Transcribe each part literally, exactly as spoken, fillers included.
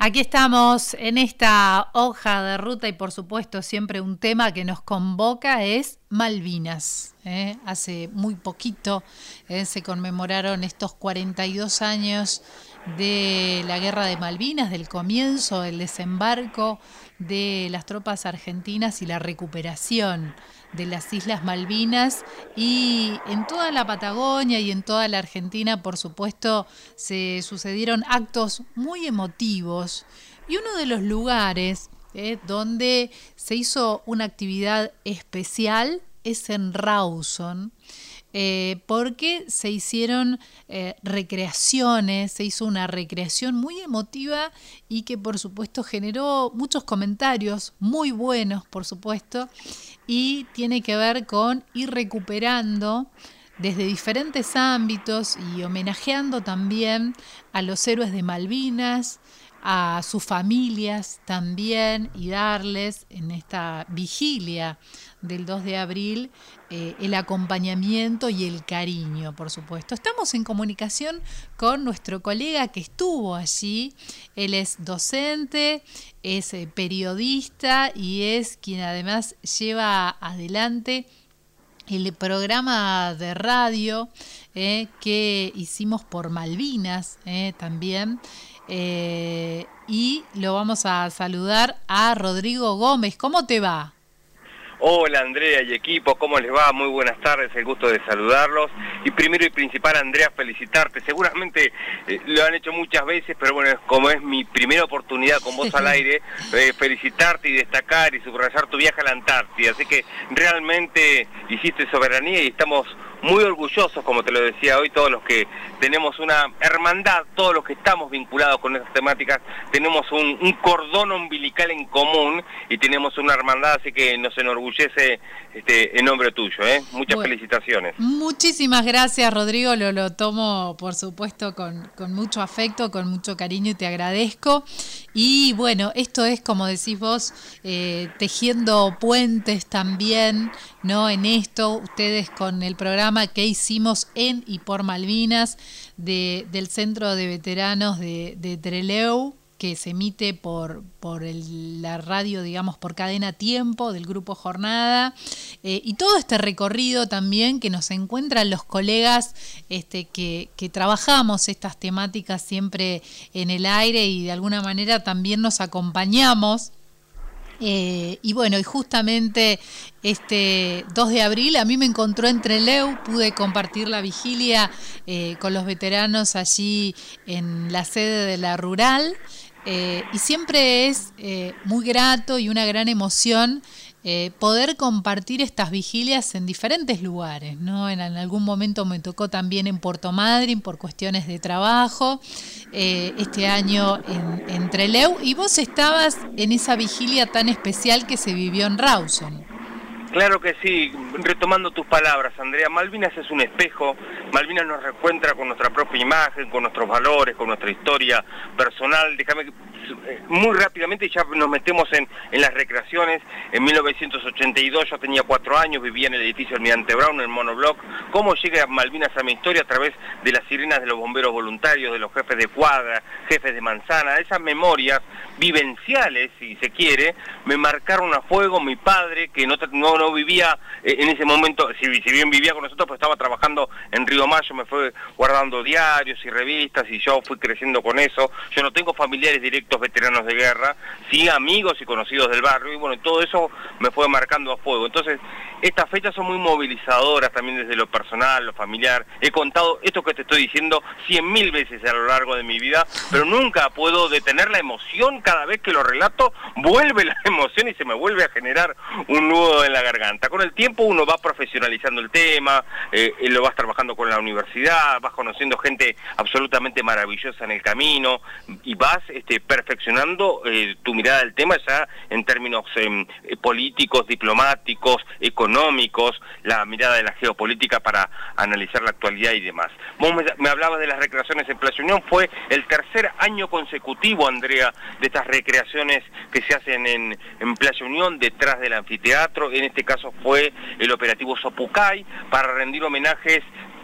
Aquí estamos en esta hoja de ruta y por supuesto siempre un tema que nos convoca es Malvinas. ¿eh? Hace muy poquito eh, se conmemoraron estos cuarenta y dos años de la Guerra de Malvinas, del comienzo, el desembarco de las tropas argentinas y la recuperación de las Islas Malvinas, y en toda la Patagonia y en toda la Argentina, por supuesto, se sucedieron actos muy emotivos, y uno de los lugares eh, donde se hizo una actividad especial es en Rawson, eh, porque se hicieron eh, recreaciones, se hizo una recreación muy emotiva y que por supuesto generó muchos comentarios muy buenos, por supuesto, y tiene que ver con ir recuperando desde diferentes ámbitos y homenajeando también a los héroes de Malvinas, a sus familias también, y darles en esta vigilia del dos de abril eh, el acompañamiento y el cariño, por supuesto. Estamos en comunicación con nuestro colega que estuvo allí. Él es docente, es eh, periodista y es quien además lleva adelante el programa de radio eh, que hicimos por Malvinas eh, también. Eh, y lo vamos a saludar a Rodrigo Gómez. ¿Cómo te va? Hola Andrea y equipo, ¿cómo les va? Muy buenas tardes, el gusto de saludarlos. Y primero y principal, Andrea, felicitarte. Seguramente eh, lo han hecho muchas veces, pero bueno, como es mi primera oportunidad con vos al aire, eh, felicitarte y destacar y subrayar tu viaje a la Antártida. Así que realmente hiciste soberanía y estamos muy orgullosos, como te lo decía hoy, todos los que tenemos una hermandad, todos los que estamos vinculados con esas temáticas, tenemos un, un cordón umbilical en común y tenemos una hermandad, así que nos enorgullece este, en nombre tuyo, ¿eh? Muchas bueno, felicitaciones. Muchísimas gracias, Rodrigo, lo, lo tomo por supuesto con, con mucho afecto, con mucho cariño y te agradezco. Y bueno, esto es, como decís vos, eh, tejiendo puentes también, ¿no? En esto, ustedes con el programa que hicimos en y por Malvinas de, del Centro de Veteranos de, de Trelew, que se emite por, por el, la radio, digamos, por Cadena Tiempo del Grupo Jornada, eh, y todo este recorrido también que nos encuentran los colegas este, que, que trabajamos estas temáticas siempre en el aire y de alguna manera también nos acompañamos. Eh, y bueno, y justamente este dos de abril a mí me encontró en Trelew, pude compartir la vigilia eh, con los veteranos allí en la sede de la Rural, eh, y siempre es eh, muy grato y una gran emoción eh, poder compartir estas vigilias en diferentes lugares, ¿no? En, en algún momento me tocó también en Puerto Madryn por cuestiones de trabajo, eh, este año en, en Trelew, y vos estabas en esa vigilia tan especial que se vivió en Rawson. Claro que sí, retomando tus palabras, Andrea, Malvinas es un espejo, Malvinas nos reencuentra con nuestra propia imagen, con nuestros valores, con nuestra historia personal. Déjame muy rápidamente, ya nos metemos en, en las recreaciones. En mil novecientos ochenta y dos yo tenía cuatro años, vivía en el edificio Almirante Brown, en el monobloc. ¿Cómo llega Malvinas a mi historia? A través de las sirenas de los bomberos voluntarios, de los jefes de cuadra, jefes de manzana. Esas memorias vivenciales, si se quiere, me marcaron a fuego. Mi padre, que no, no, no vivía eh, en ese momento, si, si bien vivía con nosotros, pues estaba trabajando en Río Mayo, me fue guardando diarios y revistas y yo fui creciendo con eso. Yo no tengo familiares directos veteranos de guerra, sí amigos y conocidos del barrio, y bueno, todo eso me fue marcando a fuego. Entonces, estas fechas son muy movilizadoras también desde lo personal, lo familiar. He contado esto que te estoy diciendo cien mil veces a lo largo de mi vida, pero nunca puedo detener la emoción. Cada vez que lo relato, vuelve la emoción y se me vuelve a generar un nudo en la garganta. Con el tiempo uno va profesionalizando el tema, eh, lo vas trabajando con la universidad, vas conociendo gente absolutamente maravillosa en el camino y vas este, perfeccionando eh, tu mirada del tema ya en términos eh, políticos, diplomáticos, económicos, la mirada de la geopolítica para analizar la actualidad y demás. Vos me, me hablabas de las recreaciones en Playa Unión, fue el tercer año consecutivo, Andrea, de estas recreaciones que se hacen en, en Playa Unión, detrás del anfiteatro. En este caso fue el operativo Sopucay, para rendir homenajes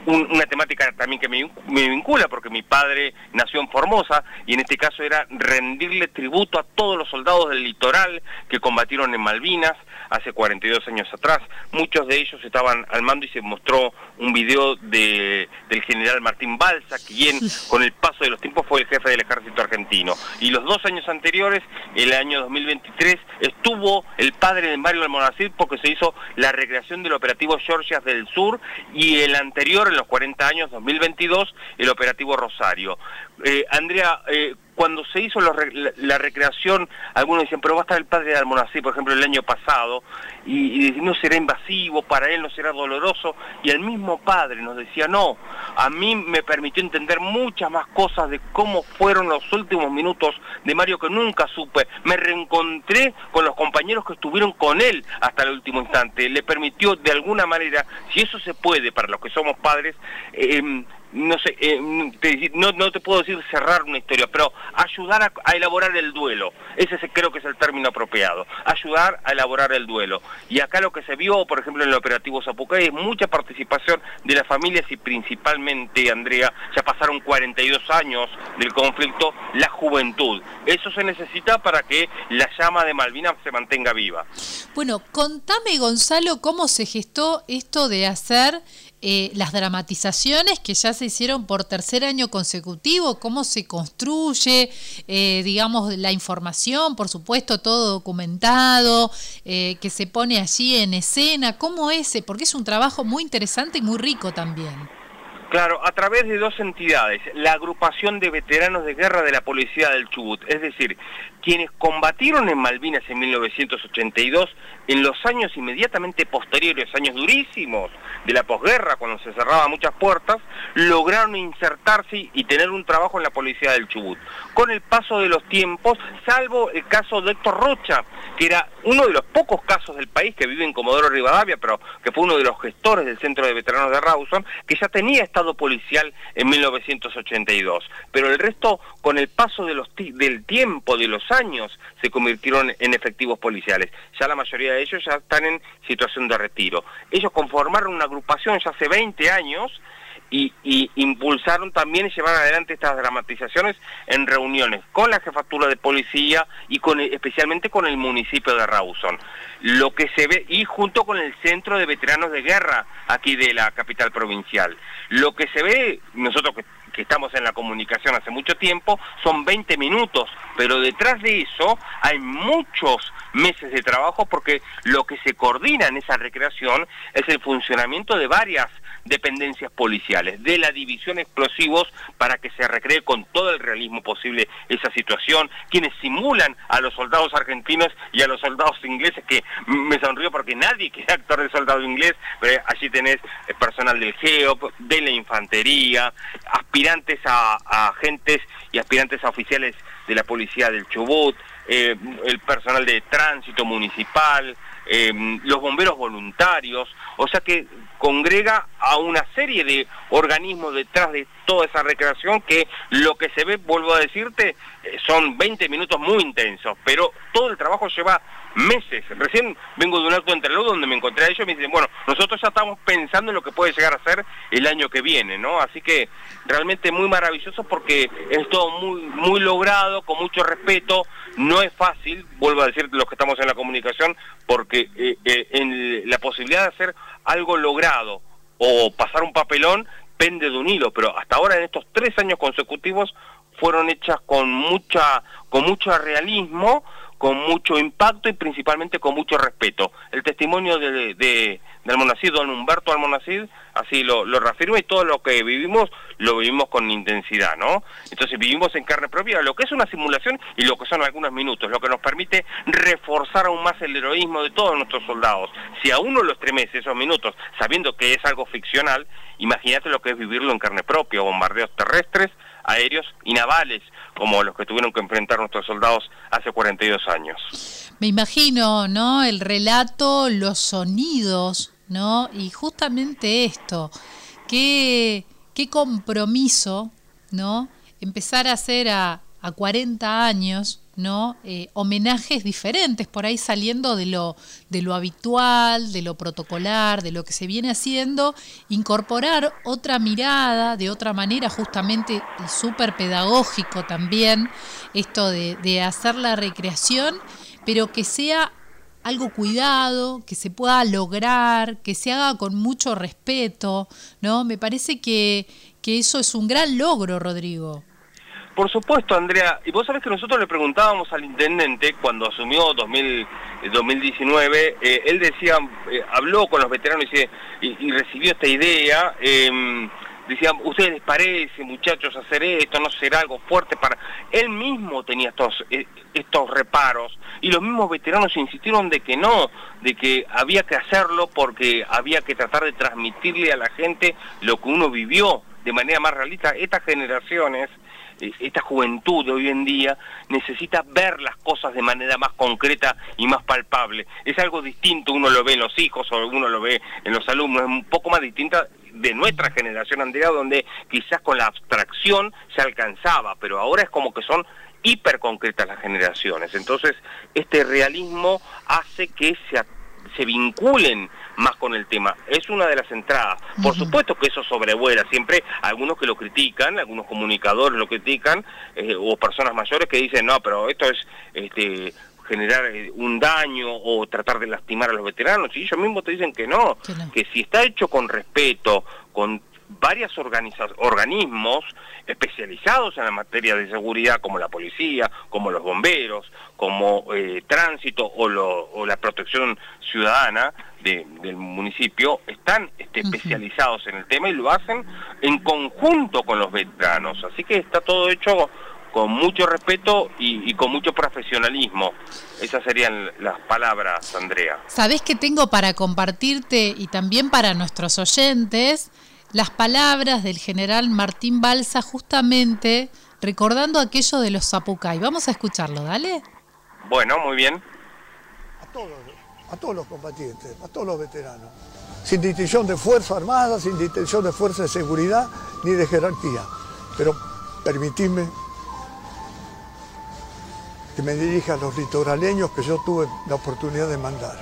un, una temática también que me, me vincula, porque mi padre nació en Formosa, y en este caso era rendirle tributo a todos los soldados del litoral que combatieron en Malvinas hace cuarenta y dos años atrás. Muchos de ellos estaban al mando y se mostró un video de, del general Martín Balsa, quien con el paso de los tiempos fue el jefe del ejército argentino. Y los dos años anteriores, el año dos mil veintitrés, estuvo el padre de Mario Almonacid porque se hizo la recreación del operativo Georgias del Sur, y el anterior, en los cuarenta años, dos mil veintidós, el operativo Rosario. Eh, Andrea, eh, cuando se hizo los, la, la recreación, algunos decían, pero va a estar el padre de Almonacid, por ejemplo, el año pasado, y, y no será invasivo, para él no será doloroso, y el mismo padre nos decía, no, a mí me permitió entender muchas más cosas de cómo fueron los últimos minutos de Mario que nunca supe. Me reencontré con los compañeros que estuvieron con él hasta el último instante. Le permitió de alguna manera, si eso se puede para los que somos padres, eh, no sé, eh, te, no, no te puedo decir cerrar una historia, pero ayudar a, a elaborar el duelo. Ese es, creo que es el término apropiado, ayudar a elaborar el duelo. Y acá lo que se vio, por ejemplo, en el operativo Zapucay, es mucha participación de las familias y principalmente, Andrea, ya pasaron cuarenta y dos años del conflicto, la juventud. Eso se necesita para que la llama de Malvinas se mantenga viva. Bueno, contame, Gonzalo, cómo se gestó esto de hacer Eh, las dramatizaciones que ya se hicieron por tercer año consecutivo, cómo se construye, eh, digamos, la información, por supuesto, todo documentado, eh, que se pone allí en escena, ¿cómo es? Porque es un trabajo muy interesante y muy rico también. Claro, a través de dos entidades, la agrupación de veteranos de guerra de la Policía del Chubut, es decir, quienes combatieron en Malvinas en mil novecientos ochenta y dos, en los años inmediatamente posteriores, años durísimos de la posguerra, cuando se cerraban muchas puertas, lograron insertarse y tener un trabajo en la Policía del Chubut. Con el paso de los tiempos, salvo el caso de Héctor Rocha, que era uno de los pocos casos del país que vive en Comodoro Rivadavia, pero que fue uno de los gestores del Centro de Veteranos de Rawson, que ya tenía estado policial en mil novecientos ochenta y dos. Pero el resto, con el paso de los del tiempo, de los años, se convirtieron en efectivos policiales. Ya la mayoría de ellos ya están en situación de retiro. Ellos conformaron una agrupación ya hace veinte años, Y, y impulsaron también y llevaron adelante estas dramatizaciones en reuniones con la jefatura de policía y con especialmente con el municipio de Rawson. Lo que se ve, y junto con el Centro de Veteranos de Guerra aquí de la capital provincial. Lo que se ve, nosotros que, que estamos en la comunicación hace mucho tiempo, son veinte minutos, pero detrás de eso hay muchos meses de trabajo, porque lo que se coordina en esa recreación es el funcionamiento de varias dependencias policiales, de la división explosivos, para que se recree con todo el realismo posible esa situación, quienes simulan a los soldados argentinos y a los soldados ingleses, que me sonrío porque nadie quiere actor de soldado inglés, pero allí tenés personal del GEOP, de la infantería, aspirantes a, a agentes y aspirantes a oficiales de la Policía del Chubut, eh, el personal de tránsito municipal, eh, los bomberos voluntarios, o sea que congrega a una serie de organismos detrás de toda esa recreación, que lo que se ve, vuelvo a decirte, son veinte minutos muy intensos, pero todo el trabajo lleva meses. Recién vengo de un acto de Entreluz donde me encontré a ellos y me dicen, bueno, nosotros ya estamos pensando en lo que puede llegar a ser el año que viene, ¿no? Así que realmente muy maravilloso, porque es todo muy, muy logrado, con mucho respeto. No es fácil, vuelvo a decirte, los que estamos en la comunicación, porque eh, eh, en la posibilidad de hacer algo logrado o pasar un papelón pende de un hilo, pero hasta ahora en estos tres años consecutivos fueron hechas con mucha, con mucho realismo, con mucho impacto y principalmente con mucho respeto. El testimonio de, de, de Almonacid, don Humberto Almonacid, así lo, lo reafirma, y todo lo que vivimos, lo vivimos con intensidad, ¿no? Entonces vivimos en carne propia lo que es una simulación y lo que son algunos minutos, lo que nos permite reforzar aún más el heroísmo de todos nuestros soldados. Si a uno lo estremece esos minutos, sabiendo que es algo ficcional, imagínate lo que es vivirlo en carne propia, bombardeos terrestres, aéreos y navales, como los que tuvieron que enfrentar nuestros soldados hace cuarenta y dos años. Me imagino, ¿no? El relato, los sonidos, ¿no? Y justamente esto, qué, qué compromiso, ¿no? Empezar a hacer a, a cuarenta años, ¿no? Eh, homenajes diferentes, por ahí saliendo de lo, de lo habitual, de lo protocolar, de lo que se viene haciendo, incorporar otra mirada, de otra manera, justamente súper pedagógico también, esto de, de hacer la recreación, pero que sea algo cuidado, que se pueda lograr, que se haga con mucho respeto, ¿no? Me parece que, que eso es un gran logro, Rodrigo. Por supuesto, Andrea, y vos sabés que nosotros le preguntábamos al intendente cuando asumió dos mil diecinueve, eh, él decía, eh, habló con los veteranos y, y, y recibió esta idea, eh, decía, ¿ustedes les parece, muchachos, hacer esto, no será algo fuerte para...? Él mismo tenía estos, eh, estos reparos, y los mismos veteranos insistieron de que no, de que había que hacerlo porque había que tratar de transmitirle a la gente lo que uno vivió de manera más realista. Estas generaciones, esta juventud de hoy en día necesita ver las cosas de manera más concreta y más palpable. Es algo distinto, uno lo ve en los hijos o uno lo ve en los alumnos, es un poco más distinta de nuestra generación, Andrea, donde quizás con la abstracción se alcanzaba, pero ahora es como que son hiper concretas las generaciones. Entonces, este realismo hace que se se vinculen más con el tema. Es una de las entradas. Por uh-huh. supuesto que eso sobrevuela. Siempre algunos que lo critican, algunos comunicadores lo critican, eh, o personas mayores que dicen, no, pero esto es este generar un daño o tratar de lastimar a los veteranos. Y ellos mismos te dicen que no, que, no. que si está hecho con respeto, con varios organismos especializados en la materia de seguridad, como la policía, como los bomberos, como eh, tránsito o, lo, o la protección ciudadana de, del municipio, están este, uh-huh. especializados en el tema y lo hacen en conjunto con los veteranos. Así que está todo hecho con mucho respeto y, y con mucho profesionalismo. Esas serían las palabras, Andrea. ¿Sabés qué tengo para compartirte y también para nuestros oyentes? Las palabras del general Martín Balsa, justamente recordando aquello de los Zapucay. Vamos a escucharlo, dale. Bueno, muy bien. A todos, a todos los combatientes, a todos los veteranos. Sin distinción de fuerza armada, sin distinción de fuerza de seguridad, ni de jerarquía. Pero permitidme que me dirija a los litoraleños que yo tuve la oportunidad de mandar.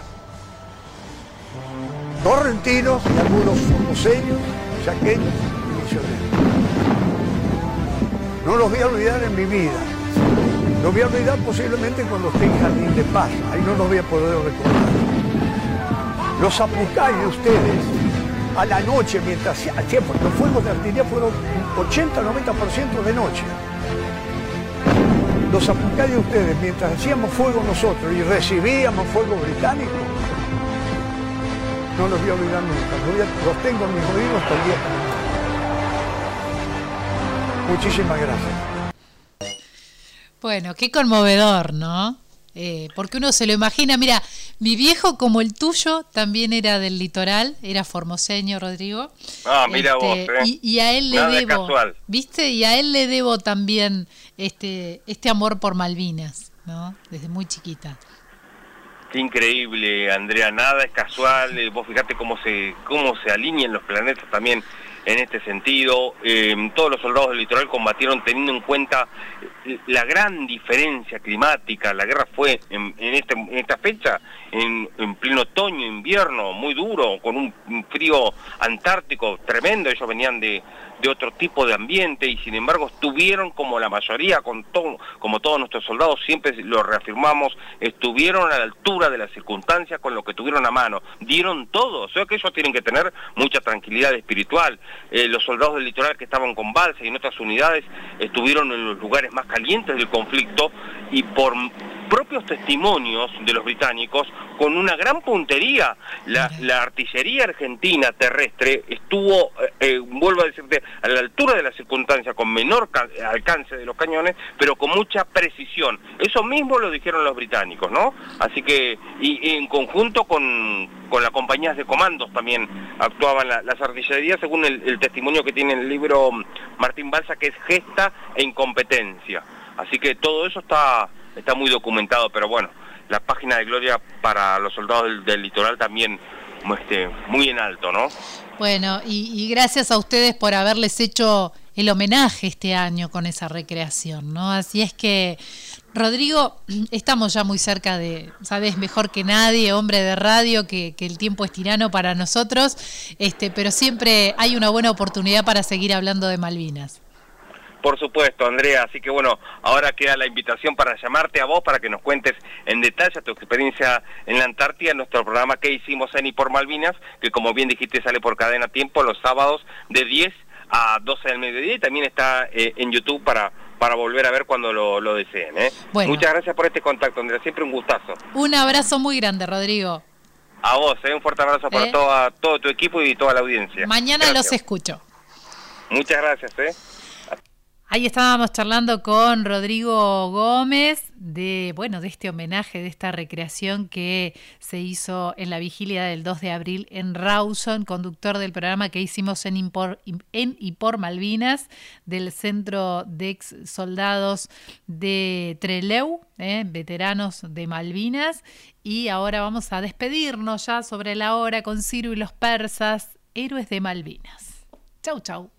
Correntinos y algunos formoseños, chaqueños y misioneros. No los voy a olvidar en mi vida. Los voy a olvidar posiblemente cuando esté en Jardín de Paz. Ahí no los voy a poder recordar. Los Zapucay de ustedes, a la noche, mientras hacían, porque los fuegos de artillería fueron ochenta a noventa por ciento de noche. Los Zapucay de ustedes, mientras hacíamos fuego nosotros y recibíamos fuego británico, no los voy a olvidar nunca, los, voy a, los tengo en mis oídos hasta el día que me... Muchísimas gracias. Bueno, qué conmovedor, ¿no? Eh, porque uno se lo imagina, mira, mi viejo como el tuyo también era del litoral, era formoseño, Rodrigo. Ah, mira este, vos, ¿eh? Y, y a él le Nada debo, casual. ¿viste? Y a él le debo también este, este amor por Malvinas, ¿no? Desde muy chiquita. Qué increíble, Andrea, nada es casual, eh, vos fíjate cómo se cómo se alinean los planetas también en este sentido. Eh, todos los soldados del litoral combatieron teniendo en cuenta la gran diferencia climática. La guerra fue en, en, este, en esta fecha, en, en pleno otoño, invierno, muy duro, con un, un frío antártico tremendo. Ellos venían de, de otro tipo de ambiente y sin embargo estuvieron, como la mayoría, con todo, como todos nuestros soldados, siempre lo reafirmamos, estuvieron a la altura de las circunstancias con lo que tuvieron a mano, dieron todo. O sea que ellos tienen que tener mucha tranquilidad espiritual. Eh, los soldados del litoral que estaban con Balsa y en otras unidades estuvieron en los lugares más calientes del conflicto y por propios testimonios de los británicos, con una gran puntería, la, la artillería argentina terrestre estuvo, eh, vuelvo a decirte, a la altura de las circunstancias, con menor alcance de los cañones, pero con mucha precisión. Eso mismo lo dijeron los británicos, ¿no? Así que, y, y en conjunto con, con las compañías de comandos también actuaban la, las artillerías, según el, el testimonio que tiene el libro Martín Balsa, que es Gesta e Incompetencia. Así que todo eso está... está muy documentado, pero bueno, la página de gloria para los soldados del, del litoral también este, muy en alto, ¿no? Bueno, y, y gracias a ustedes por haberles hecho el homenaje este año con esa recreación, ¿no? Así es que Rodrigo, estamos ya muy cerca de, sabes mejor que nadie, hombre de radio, que, que el tiempo es tirano para nosotros, este, pero siempre hay una buena oportunidad para seguir hablando de Malvinas. Por supuesto, Andrea, así que bueno, ahora queda la invitación para llamarte a vos, para que nos cuentes en detalle tu experiencia en la Antártida, en nuestro programa que hicimos en y por Malvinas, que como bien dijiste sale por Cadena Tiempo los sábados de diez a doce del mediodía y también está eh, en YouTube para... para volver a ver cuando lo, lo deseen. ¿eh? Bueno. Muchas gracias por este contacto, Andrea, siempre un gustazo. Un abrazo muy grande, Rodrigo. A vos, ¿eh? Un fuerte abrazo para ¿Eh? toda, todo tu equipo y toda la audiencia. Mañana gracias. Los escucho. Muchas gracias. ¿eh? Ahí estábamos charlando con Rodrigo Gómez de, bueno, de este homenaje, de esta recreación que se hizo en la vigilia del dos de abril en Rawson, conductor del programa que hicimos en, Impor, en y por Malvinas, del Centro de Ex Soldados de Trelew, eh, veteranos de Malvinas. Y ahora vamos a despedirnos ya sobre la hora con Ciro y los persas, héroes de Malvinas. Chau, chau.